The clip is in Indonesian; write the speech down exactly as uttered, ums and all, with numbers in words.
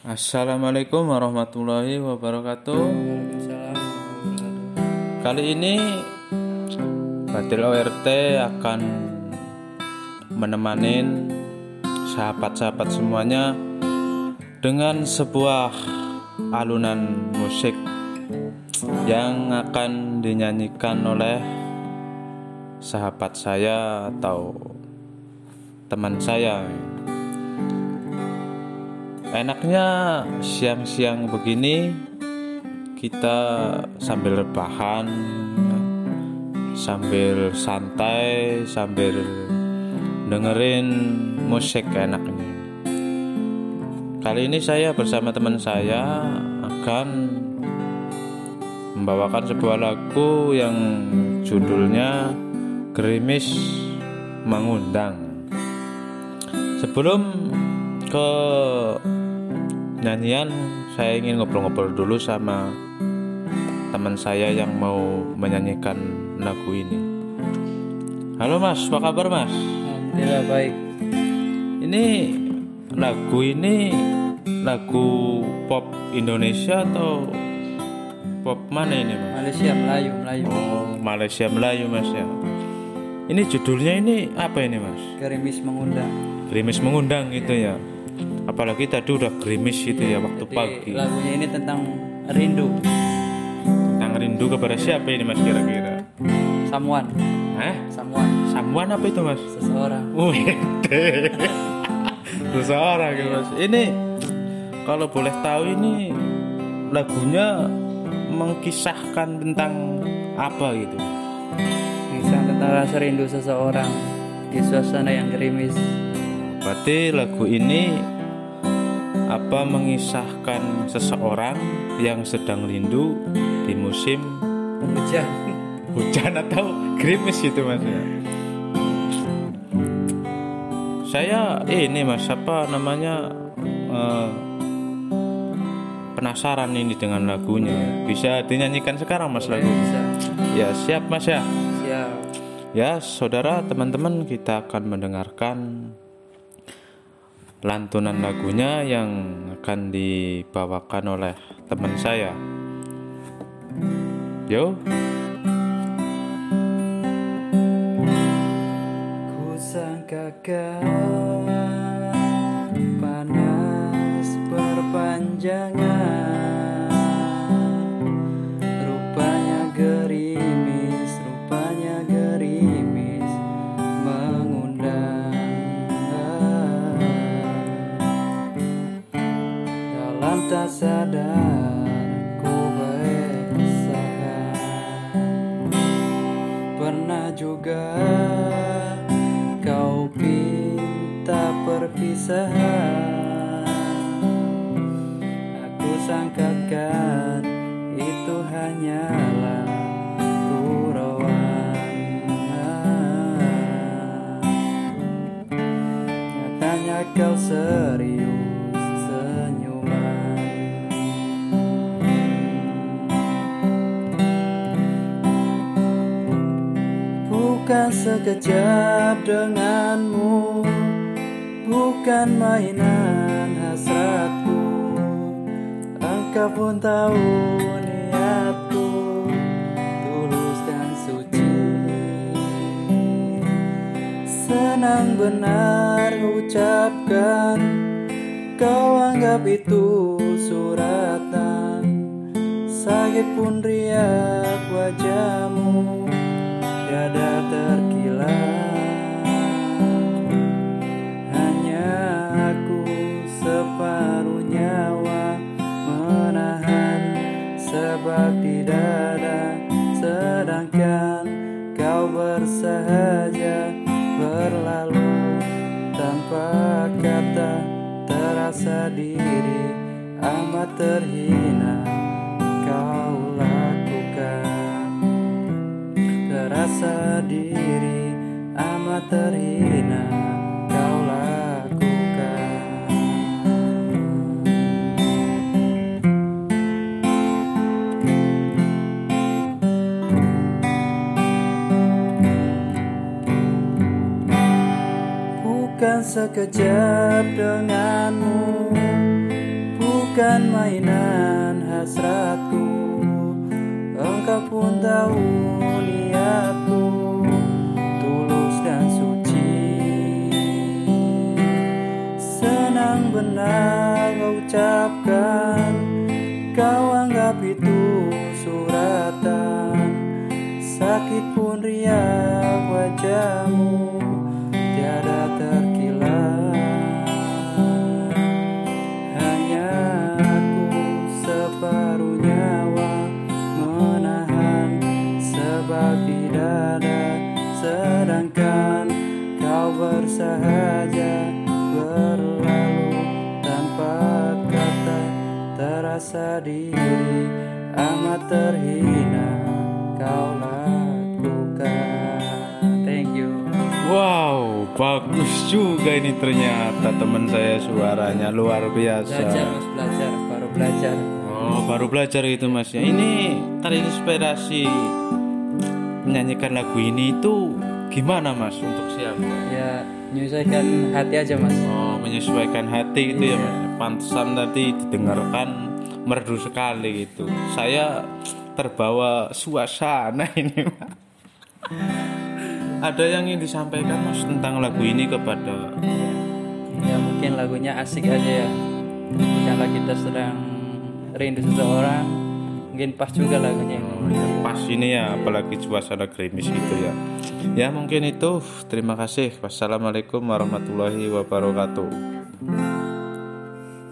Assalamualaikum warahmatullahi wabarakatuh. Waalaikumsalam warahmatullahi Kali ini Badil O R T akan menemanin sahabat-sahabat semuanya dengan sebuah alunan musik yang akan dinyanyikan oleh sahabat saya atau teman saya. Enaknya siang-siang begini kita sambil rebahan, sambil santai, sambil dengerin musik enaknya. Kali ini saya bersama teman saya akan membawakan sebuah lagu yang judulnya Gerimis Mengundang. Sebelum ke nyanyian, saya ingin ngobrol-ngobrol dulu sama teman saya yang mau menyanyikan lagu ini. Halo Mas, apa kabar Mas? Alhamdulillah baik. Ini lagu ini lagu pop Indonesia atau pop mana ini Mas? Malaysia Melayu Melayu. Oh, Malaysia Melayu Mas ya. Ini judulnya ini apa ini Mas? Gerimis Mengundang. Gerimis Mengundang gitu ya. Apalagi tadi udah gerimis gitu ya waktu Jadi, pagi. lagunya ini tentang rindu. Tentang rindu kepada siapa ini Mas kira-kira? Someone. Hah? Someone. Samuan apa itu Mas? Seseorang. Wih, seseorang gitu Mas. Ini kalau boleh tahu ini lagunya mengkisahkan tentang apa gitu? Kisah tentang rasa rindu seseorang di suasana yang gerimis. Berarti lagu ini apa mengisahkan seseorang yang sedang rindu di musim Hujan. hujan atau gerimis gitu Mas ya. Saya ini Mas apa namanya eh, penasaran ini dengan lagunya. Bisa dinyanyikan sekarang Mas lagu? Bisa. Ya siap Mas ya. Siap. Ya saudara teman-teman, kita akan mendengarkan lantunan lagunya yang akan dibawakan oleh teman saya. Yo. Kusangkakan panas berpanjangan, rupanya gerimis, rupanya gerimis mengundang. Dalam tak sadar ku berusaha, pernah juga kau pinta perpisahan. Aku sangkakan itu hanyalah gurauan. Nyatanya kau serius senyuman. Bukan sekejap denganmu, bukan mainan hasratku. Engkau pun tahu niatku tulus dan suci. Senang benar ucapkan, kau anggap itu suratan. Sakit pun riak wajahmu, tiada terkilat. Hanya aku separuh nyawa menahan sebab tidak ada, sedangkan kau bersahaja berlalu tanpa kata. Terasa diri amat terhina kau lakukan. Terasa diri amat terhina kau lakukan. Bukan sekejap denganmu, bukan mainan hasratku. Engkau pun tahu niatku tulus dan suci. Senang benar kau ucapkan, kau anggap itu suratan. Sakit pun riak wajahmu, tiada terkilat. Hanya aku separuh nyawa menahan sebab tidak ada, sedangkan kau bersahaja berlalu tanpa kata. Terasa diri amat terhina kau lakukan. Thank you. Wow, bagus juga ini ternyata teman saya, suaranya luar biasa. Belajar mas, belajar, baru belajar. Oh, baru belajar itu mas ya. Ini terinspirasi menyanyikan lagu ini itu gimana mas, untuk siapa? Ya menyesuaikan hati aja mas. Oh, menyesuaikan hati itu ya mas. Pantesan tadi didengarkan merdu sekali gitu. Saya terbawa suasana ini mas. Ada yang ingin disampaikan mas tentang lagu ini kepada? Ya mungkin lagunya asik aja ya. Kalau kita sedang rindu seseorang, mungkin pas juga lagunya ini. Pas ini ya, apalagi suasana gerimis gitu ya. Ya mungkin itu. Terima kasih. Wassalamualaikum warahmatullahi wabarakatuh.